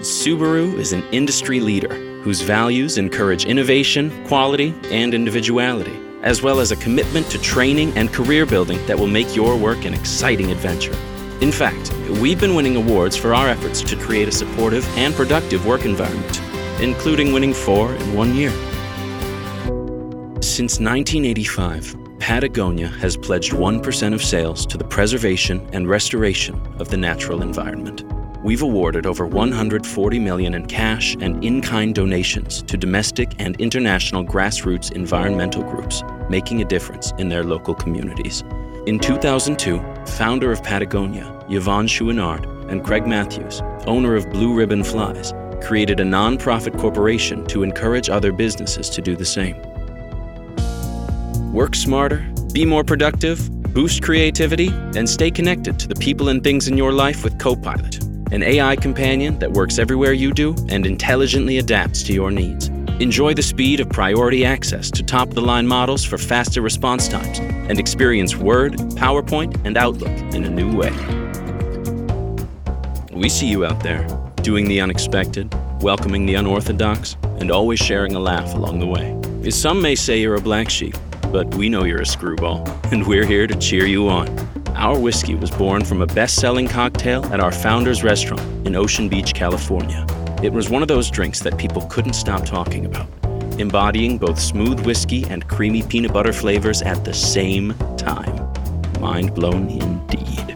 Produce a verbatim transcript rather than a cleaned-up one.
Subaru is an industry leader whose values encourage innovation, quality, and individuality, as well as a commitment to training and career building that will make your work an exciting adventure. In fact, we've been winning awards for our efforts to create a supportive and productive work environment, including winning four in one year. Since nineteen eighty-five, Patagonia has pledged one percent of sales to the preservation and restoration of the natural environment. We've awarded over one hundred forty million dollars in cash and in-kind donations to domestic and international grassroots environmental groups, making a difference in their local communities. In two thousand two, founder of Patagonia, Yvonne Chouinard, and Craig Matthews, owner of Blue Ribbon Flies, created a non-profit corporation to encourage other businesses to do the same. Work smarter, be more productive, boost creativity, and stay connected to the people and things in your life with Copilot, an A I companion that works everywhere you do and intelligently adapts to your needs. Enjoy the speed of priority access to top-of-the-line models for faster response times, and experience Word, PowerPoint, and Outlook in a new way. We see you out there, doing the unexpected, welcoming the unorthodox, and always sharing a laugh along the way. Some may say you're a black sheep, but we know you're a screwball, and we're here to cheer you on. Our whiskey was born from a best-selling cocktail at our founder's restaurant in Ocean Beach, California. It was one of those drinks that people couldn't stop talking about, embodying both smooth whiskey and creamy peanut butter flavors at the same time. Mind blown indeed.